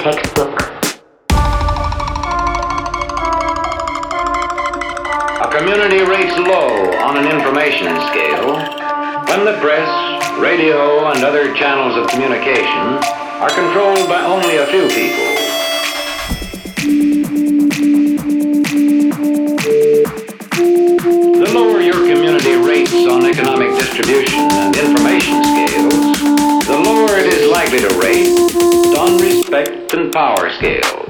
textbook. A community rates low on an information scale when the press, radio, and other channels of communication are controlled by only a few people. The lower your community rates on economic distribution and information scales, the lower it is likely to rate on respect and power scales.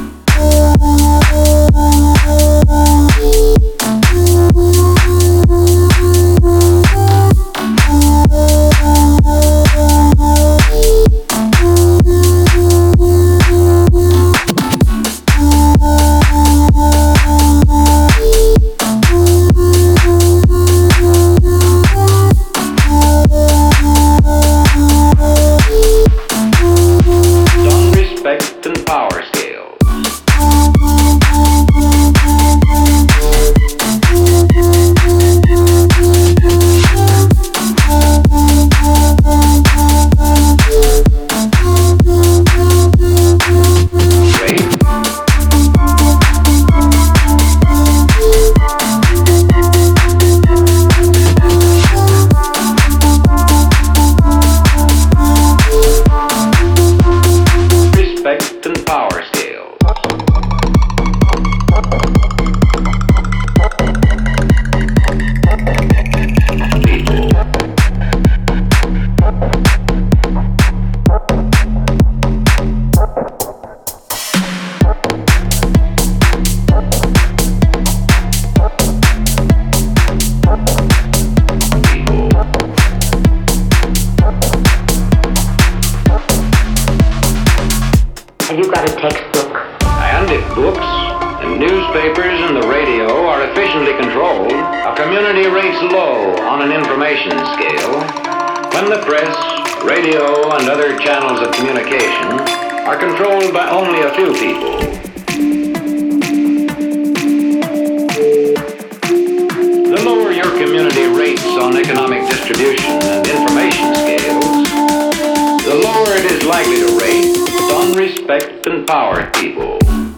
Have you got a textbook? And if books and newspapers and the radio are efficiently controlled, a community rates low on an information scale when the press, radio, and other channels of communication are controlled by only a few people. The lower your community rates on economic distribution and information scales, the lower it is likely to rate on respect and power people.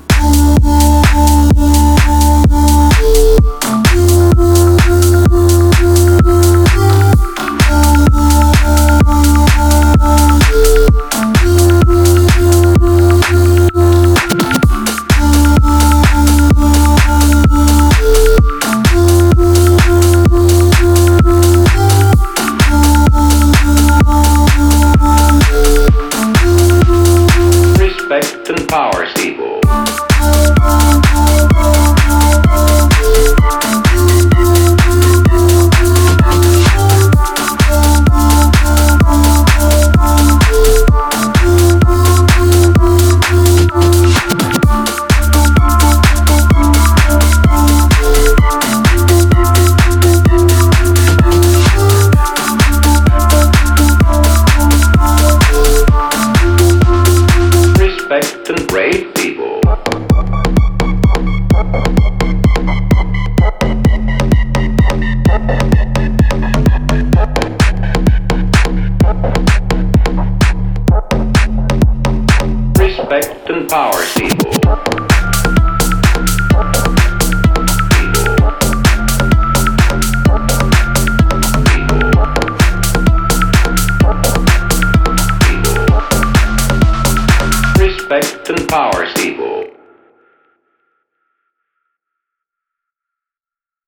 Respect and power people. Respect and brave people. Respect and power people. Respect and power people.